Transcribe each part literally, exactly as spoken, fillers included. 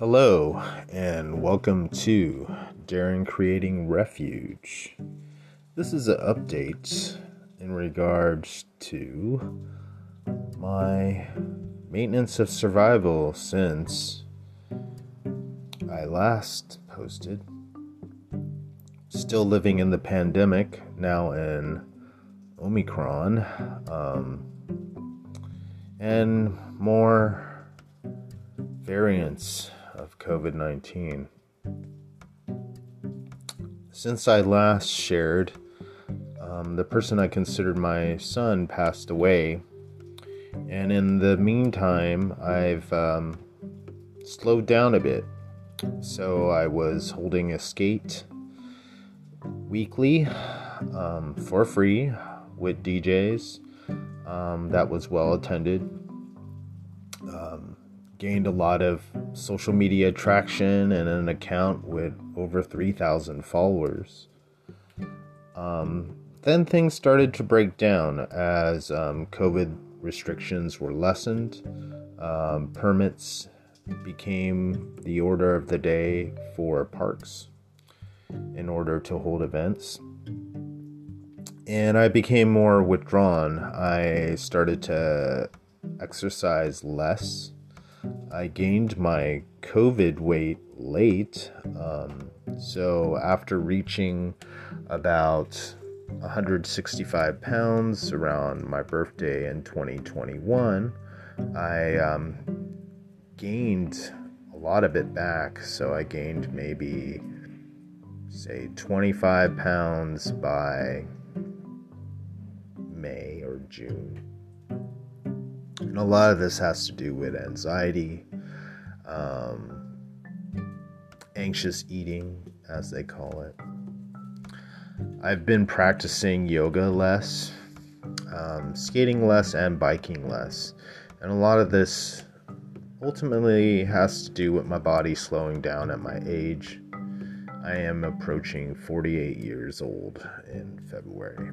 Hello, and welcome to Daring Creating Refuge. This is an update in regards to my maintenance of survival since I last posted. Still living in the pandemic, now in Omicron, um, and more variants of covid nineteen. Since I last shared, um, the person I considered my son passed away, and in the meantime, I've um, slowed down a bit. So I was holding a skate weekly um, for free with D Js. Um, that was well attended. Um, gained a lot of social media traction and an account with over three thousand followers. Um, then things started to break down as um, COVID restrictions were lessened. Um, permits became the order of the day for parks in order to hold events. And I became more withdrawn. I started to exercise less. I gained my COVID weight late. Um, so after reaching about one hundred sixty-five pounds around my birthday in twenty twenty-one, I um, gained a lot of it back. So I gained maybe, say, twenty-five pounds by May or June. And a lot of this has to do with anxiety, um, anxious eating, as they call it. I've been practicing yoga less, um, skating less, and biking less. And a lot of this ultimately has to do with my body slowing down at my age. I am approaching forty-eight years old in February.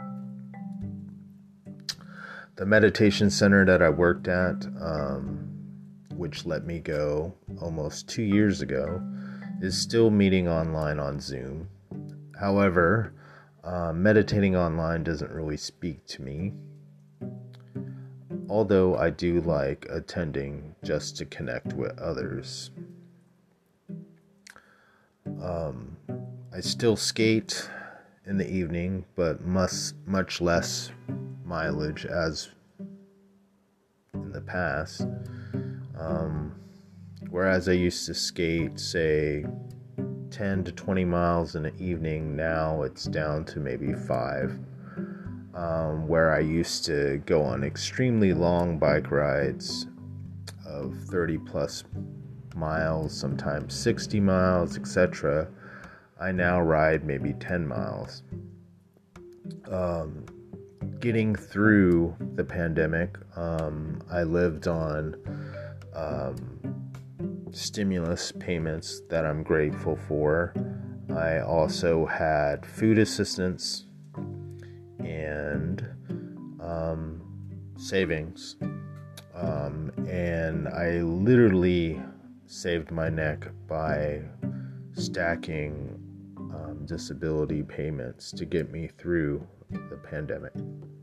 The meditation center that I worked at, um, which let me go almost two years ago, is still meeting online on Zoom. However, uh, meditating online doesn't really speak to me, although I do like attending just to connect with others. Um, I still skate in the evening, but much, much less mileage as in the past. Um, whereas I used to skate, say, ten to twenty miles in the evening, now it's down to maybe five. Um, where I used to go on extremely long bike rides of thirty plus miles, sometimes sixty miles, et cetera. I now ride maybe ten miles. Um, Getting through the pandemic, um, I lived on um, stimulus payments that I'm grateful for. I also had food assistance and um, savings. Um, and I literally saved my neck by stacking um, disability payments to get me through the pandemic.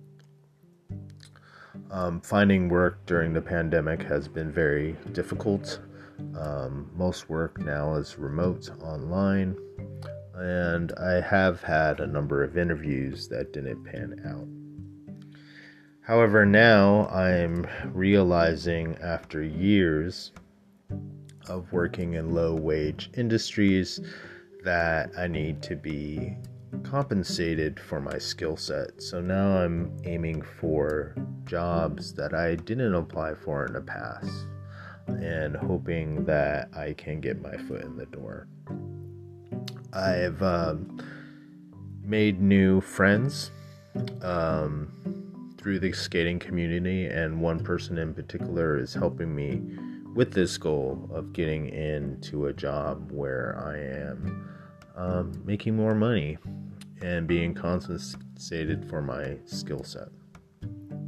Um, finding work during the pandemic has been very difficult. Um, most work now is remote, online, and I have had a number of interviews that didn't pan out. However, now I'm realizing after years of working in low-wage industries that I need to be compensated for my skill set. So now I'm aiming for jobs that I didn't apply for in the past and hoping that I can get my foot in the door. I've um, made new friends um, through the skating community, and one person in particular is helping me with this goal of getting into a job where I am um, making more money and being compensated for my skill set.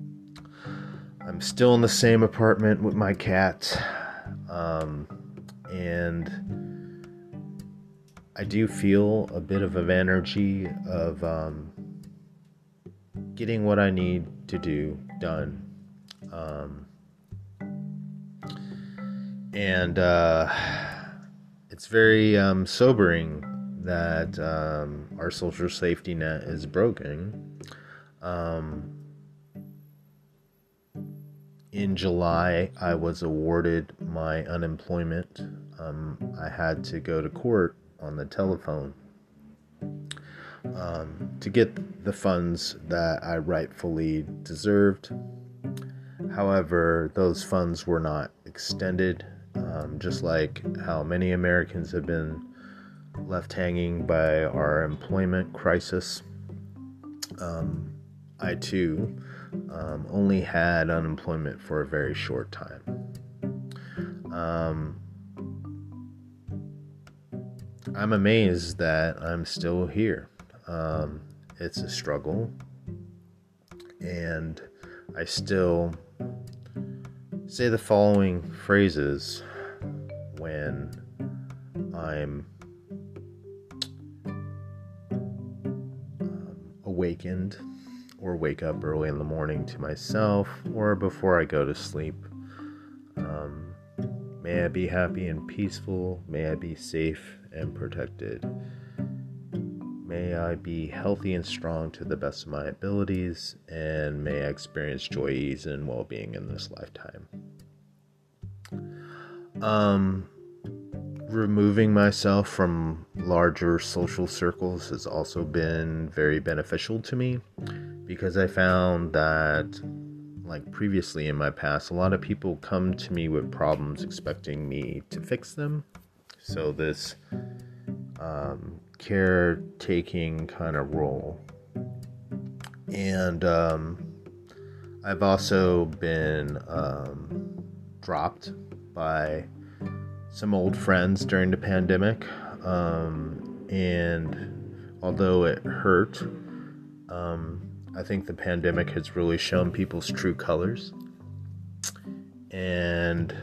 I'm still in the same apartment with my cat, um, and I do feel a bit of an energy of um, getting what I need to do done. Um, and uh, it's very um, sobering that um, our social safety net is broken. Um, in July, I was awarded my unemployment. Um, I had to go to court on the telephone um, to get the funds that I rightfully deserved. However, those funds were not extended, um, just like how many Americans have been left hanging by our employment crisis. Um, I too um, only had unemployment for a very short time. Um, I'm amazed that I'm still here. Um, it's a struggle, and I still say the following phrases when I'm um, awakened or wake up early in the morning to myself or before I go to sleep. Um, may I be happy and peaceful. May I be safe and protected. May I be healthy and strong to the best of my abilities, and may I experience joy, ease, and well-being in this lifetime. Um, removing myself from larger social circles has also been very beneficial to me, because I found that, like previously in my past, a lot of people come to me with problems expecting me to fix them. So this um, caretaking kind of role. And um, I've also been um, dropped by some old friends during the pandemic. Um, and although it hurt, um, I think the pandemic has really shown people's true colors. And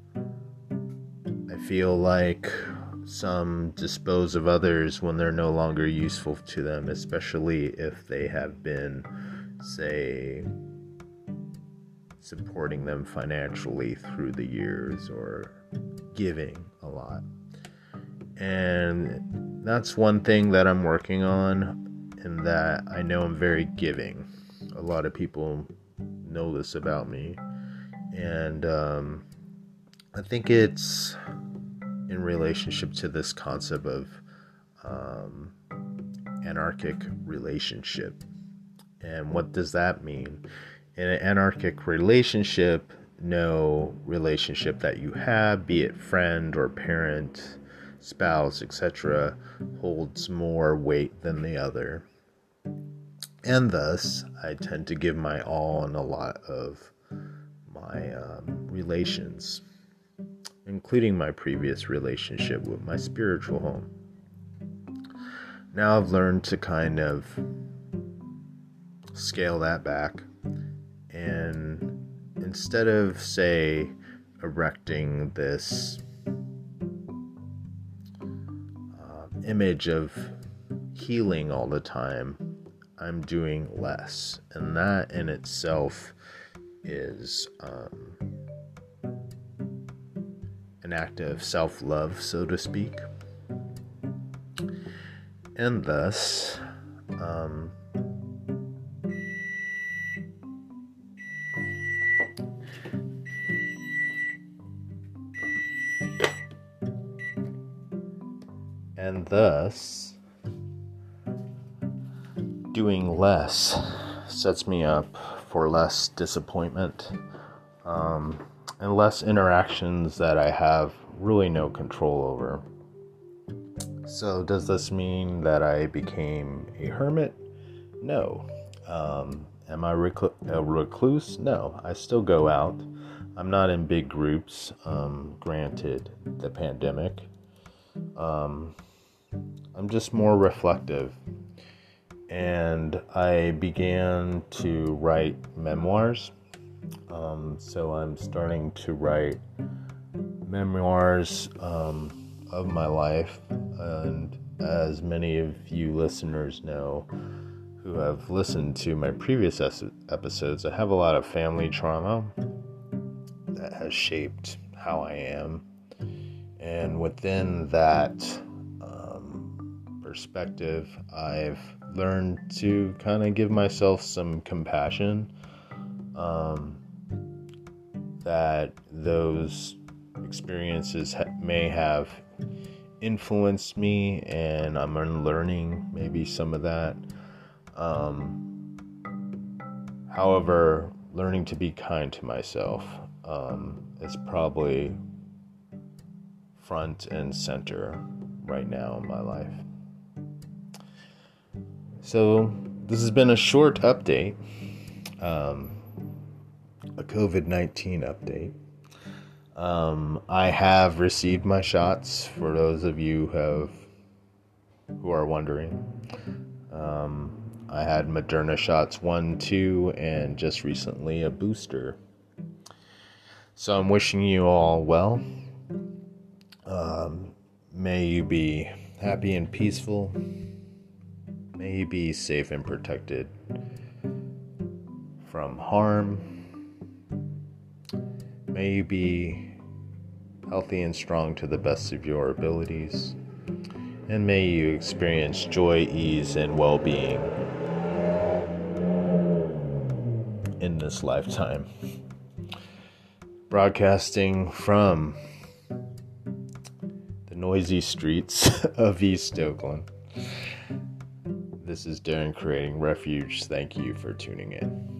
I feel like some dispose of others when they're no longer useful to them, especially if they have been, say, supporting them financially through the years or giving a lot. And that's one thing that I'm working on, in that I know I'm very giving. A lot of people know this about me. And um, I think it's in relationship to this concept of um, anarchic relationship. And what does that mean? In an anarchic relationship, no relationship that you have, be it friend or parent, spouse, et cetera, holds more weight than the other. And thus, I tend to give my all in a lot of my um, relations, including my previous relationship with my spiritual home. Now I've learned to kind of scale that back, and instead of, say, erecting this uh, image of healing all the time, I'm doing less. And that in itself is um, an act of self-love, so to speak. And thus, um, and thus, doing less sets me up for less disappointment, um, and less interactions that I have really no control over. So does this mean that I became a hermit? No. Um, am I recl- a recluse? No. I still go out. I'm not in big groups, um, granted the pandemic. Um, I'm just more reflective. And I began to write memoirs. Um, so I'm starting to write memoirs um, of my life, and as many of you listeners know who have listened to my previous episodes, I have a lot of family trauma that has shaped how I am, and within that um, perspective, I've learned to kind of give myself some compassion, um, that those experiences ha- may have influenced me, and I'm unlearning maybe some of that. Um, however, learning to be kind to myself um, is probably front and center right now in my life. So this has been a short update, um, a covid nineteen update. Um, I have received my shots, for those of you who have who are wondering. Um, I had Moderna shots one, two, and just recently a booster. So I'm wishing you all well. Um, may you be happy and peaceful. May you be safe and protected from harm. May you be healthy and strong to the best of your abilities. And may you experience joy, ease, and well-being in this lifetime. Broadcasting from the noisy streets of East Oakland. This is Darren creating Refuge. Thank you for tuning in.